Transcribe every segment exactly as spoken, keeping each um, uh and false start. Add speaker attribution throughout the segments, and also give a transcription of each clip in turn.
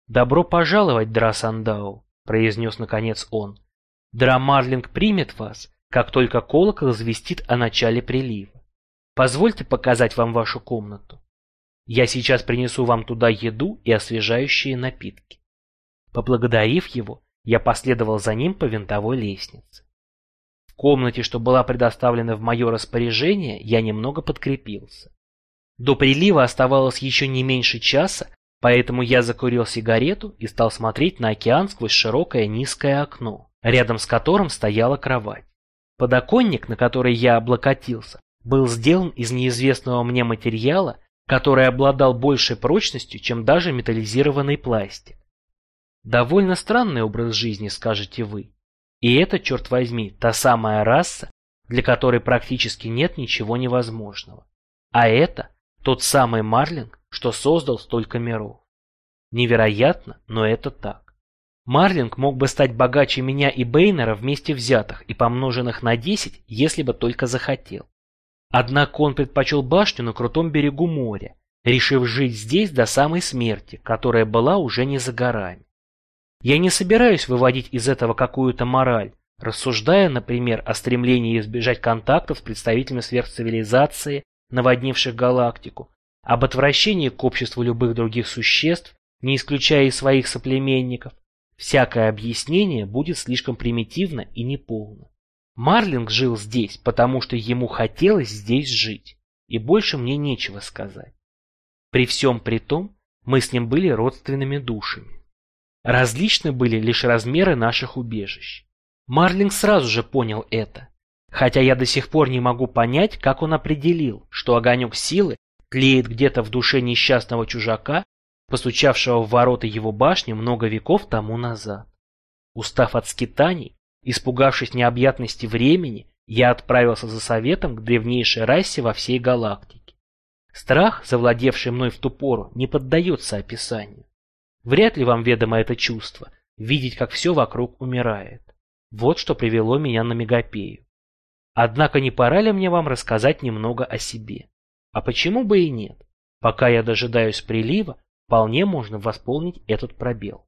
Speaker 1: «Добро пожаловать, Дра Сандау», — произнес наконец он. «Дра Марлинг примет вас, как только колокол известит о начале прилива. Позвольте показать вам вашу комнату. Я сейчас принесу вам туда еду и освежающие напитки». Поблагодарив его, я последовал за ним по винтовой лестнице. В комнате, что была предоставлена в мое распоряжение, я немного подкрепился. До прилива оставалось еще не меньше часа, поэтому я закурил сигарету и стал смотреть на океан сквозь широкое низкое окно, рядом с которым стояла кровать. Подоконник, на который я облокотился, был сделан из неизвестного мне материала, который обладал большей прочностью, чем даже металлизированный пластик. Довольно странный образ жизни, скажете вы. И это, черт возьми, та самая раса, для которой практически нет ничего невозможного. А это тот самый Марлинг, что создал столько миров. Невероятно, но это так. Марлинг мог бы стать богаче меня и Бейнера вместе взятых и помноженных на десять, если бы только захотел. Однако он предпочел башню на крутом берегу моря, решив жить здесь до самой смерти, которая была уже не за горами. Я не собираюсь выводить из этого какую-то мораль, рассуждая, например, о стремлении избежать контактов с представителями сверхцивилизации, наводнивших галактику, об отвращении к обществу любых других существ, не исключая и своих соплеменников. Всякое объяснение будет слишком примитивно и неполно. Марлинг жил здесь, потому что ему хотелось здесь жить, и больше мне нечего сказать. При всем при том, мы с ним были родственными душами. Различны были лишь размеры наших убежищ. Марлинг сразу же понял это, хотя я до сих пор не могу понять, как он определил, что огонек силы тлеет где-то в душе несчастного чужака, постучавшего в ворота его башни много веков тому назад. Устав от скитаний, испугавшись необъятности времени, я отправился за советом к древнейшей расе во всей галактике. Страх, завладевший мной в ту пору, не поддается описанию. Вряд ли вам ведомо это чувство, видеть, как все вокруг умирает. Вот что привело меня на Мегапею. Однако не пора ли мне вам рассказать немного о себе? А почему бы и нет? Пока я дожидаюсь прилива, вполне можно восполнить этот пробел.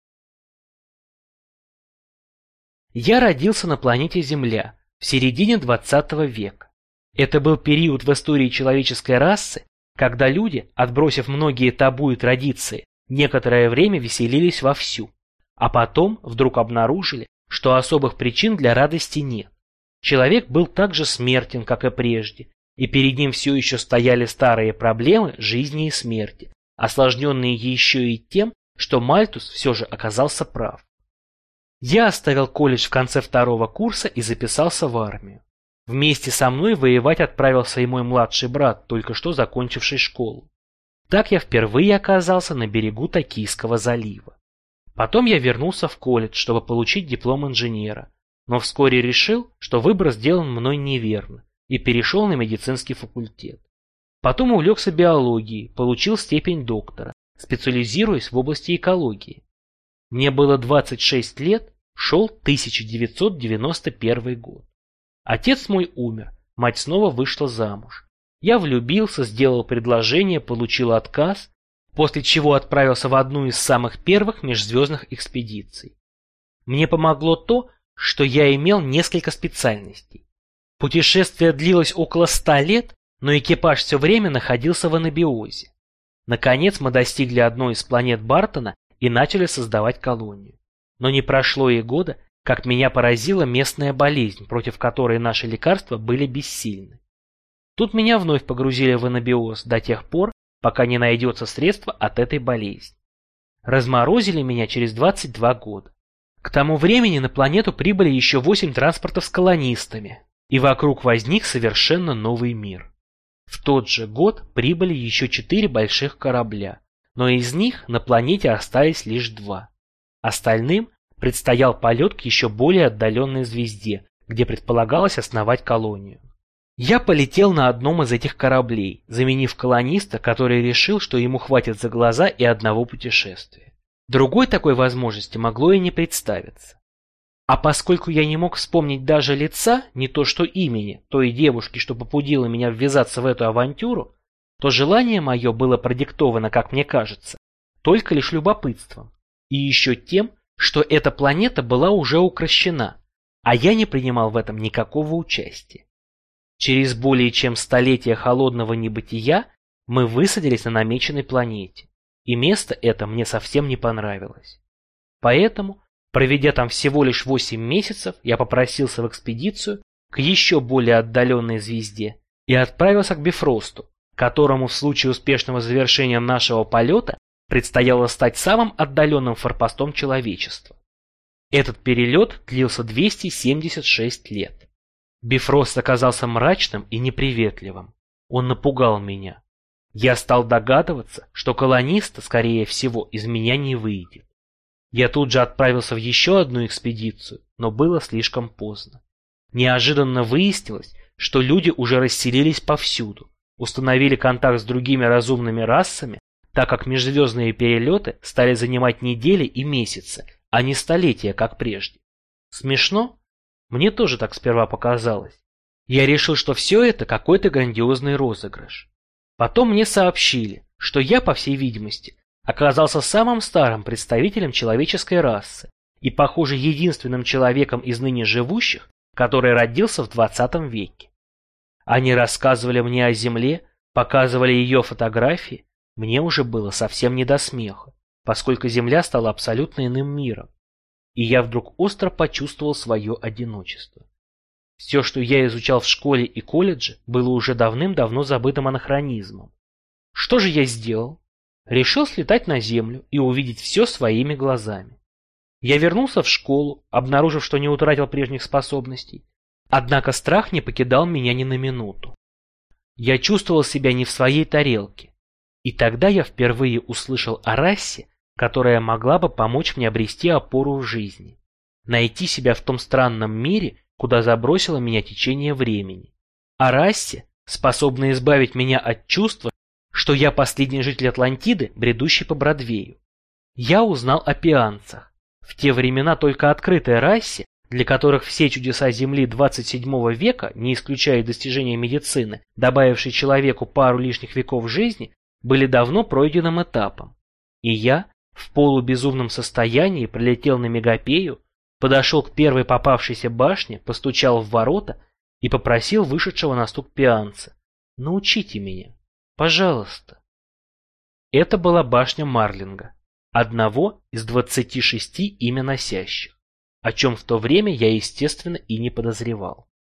Speaker 1: Я родился на планете Земля в середине двадцатого века. Это был период в истории человеческой расы, когда люди, отбросив многие табу и традиции, некоторое время веселились вовсю, а потом вдруг обнаружили, что особых причин для радости нет. Человек был так же смертен, как и прежде, и перед ним все еще стояли старые проблемы жизни и смерти, осложненные еще и тем, что Мальтус все же оказался прав. Я оставил колледж в конце второго курса и записался в армию. Вместе со мной воевать отправился и мой младший брат, только что закончивший школу. Так я впервые оказался на берегу Токийского залива. Потом я вернулся в колледж, чтобы получить диплом инженера, но вскоре решил, что выбор сделан мной неверно, и перешел на медицинский факультет. Потом увлекся биологией, получил степень доктора, специализируясь в области экологии. Мне было двадцать шесть лет, шел тысяча девятьсот девяносто первый год. Отец мой умер, мать снова вышла замуж. Я влюбился, сделал предложение, получил отказ, после чего отправился в одну из самых первых межзвездных экспедиций. Мне помогло то, что я имел несколько специальностей. Путешествие длилось около ста лет, но экипаж все время находился в анабиозе. Наконец мы достигли одной из планет Бартона и начали создавать колонию. Но не прошло и года, как меня поразила местная болезнь, против которой наши лекарства были бессильны. Тут меня вновь погрузили в анабиоз до тех пор, пока не найдется средство от этой болезни. Разморозили меня через двадцать два года. К тому времени на планету прибыли еще восемь транспортов с колонистами, и вокруг возник совершенно новый мир. В тот же год прибыли еще четыре больших корабля, но из них на планете остались лишь два. Остальным предстоял полет к еще более отдаленной звезде, где предполагалось основать колонию. Я полетел на одном из этих кораблей, заменив колониста, который решил, что ему хватит за глаза и одного путешествия. Другой такой возможности могло и не представиться. А поскольку я не мог вспомнить даже лица, не то что имени, той девушки, что побудила меня ввязаться в эту авантюру, то желание мое было продиктовано, как мне кажется, только лишь любопытством, и еще тем, что эта планета была уже укращена, а я не принимал в этом никакого участия. Через более чем столетие холодного небытия мы высадились на намеченной планете, и место это мне совсем не понравилось. Поэтому, проведя там всего лишь восемь месяцев, я попросился в экспедицию к еще более отдаленной звезде и отправился к Бифросту, которому в случае успешного завершения нашего полета предстояло стать самым отдаленным форпостом человечества. Этот перелет длился двести семьдесят шесть лет. Бифрост оказался мрачным и неприветливым. Он напугал меня. Я стал догадываться, что колониста, скорее всего, из меня не выйдет. Я тут же отправился в еще одну экспедицию, но было слишком поздно. Неожиданно выяснилось, что люди уже расселились повсюду, установили контакт с другими разумными расами, так как межзвездные перелеты стали занимать недели и месяцы, а не столетия, как прежде. Смешно? Мне тоже так сперва показалось. Я решил, что все это какой-то грандиозный розыгрыш. Потом мне сообщили, что я, по всей видимости, оказался самым старым представителем человеческой расы и, похоже, единственным человеком из ныне живущих, который родился в двадцатом веке. Они рассказывали мне о Земле, показывали ее фотографии. Мне уже было совсем не до смеха, поскольку Земля стала абсолютно иным миром, и я вдруг остро почувствовал свое одиночество. Все, что я изучал в школе и колледже, было уже давным-давно забытым анахронизмом. Что же я сделал? Решил слетать на Землю и увидеть все своими глазами. Я вернулся в школу, обнаружив, что не утратил прежних способностей. Однако страх не покидал меня ни на минуту. Я чувствовал себя не в своей тарелке. И тогда я впервые услышал о расе, которая могла бы помочь мне обрести опору в жизни. Найти себя в том странном мире, куда забросило меня течение времени. О расе, способной избавить меня от чувства, что я последний житель Атлантиды, бредущий по Бродвею. Я узнал о пианцах, в те времена только открытой расе, для которых все чудеса Земли двадцать седьмого века, не исключая достижения медицины, добавившей человеку пару лишних веков жизни, были давно пройденным этапом. И я, в полубезумном состоянии, прилетел на Мегапею, подошел к первой попавшейся башне, постучал в ворота и попросил вышедшего на стук пианца: «Научите меня, пожалуйста». Это была башня Марлинга, одного из двадцати шести имя носящих, о чем в то время я, естественно, и не подозревал.